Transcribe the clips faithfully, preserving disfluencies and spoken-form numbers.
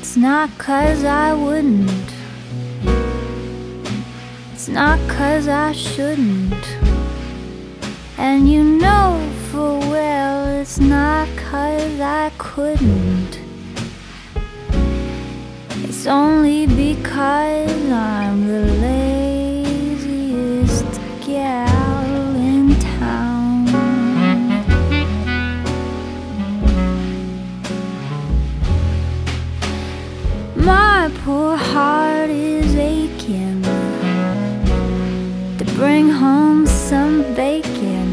It's not 'cause I wouldn't, it's not 'cause I shouldn't, and you know full well it's not 'cause I couldn't. It's only because I'm the laziest gal in town. My poor heart is aching to bring home some bacon,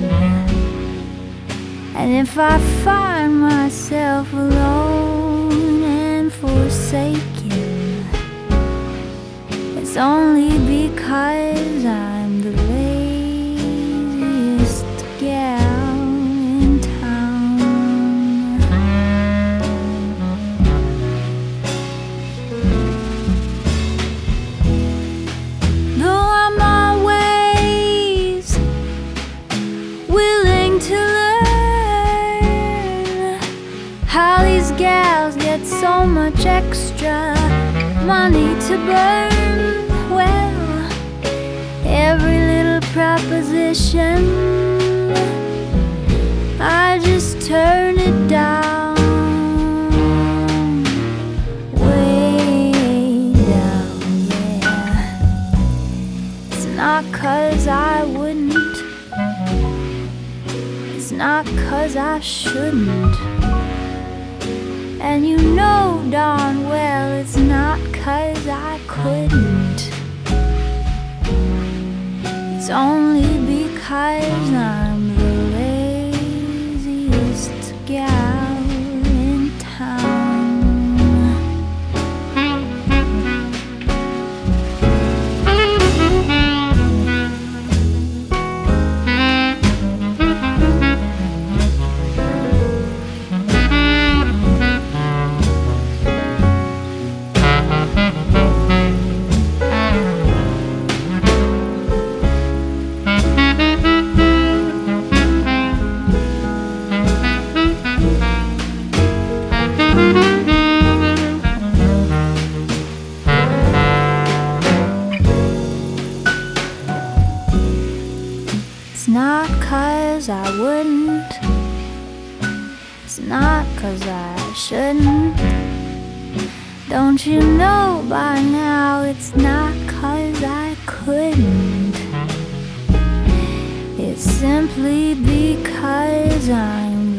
and if I find myself alone and forsaken, it's only because I'm the laziest gal in town. Though I'm always willing to learn how these gals get so much extra money to burn, well, every little proposition I just turn it down, way down, yeah. It's not 'cause I wouldn't, it's not 'cause I shouldn't, and you know darn well it's not 'cause I couldn't. It's only because I'm the laziest gal in town. It's not 'cause I wouldn't, it's not 'cause I shouldn't, don't you know by now it's not 'cause I couldn't. It's simply because I'm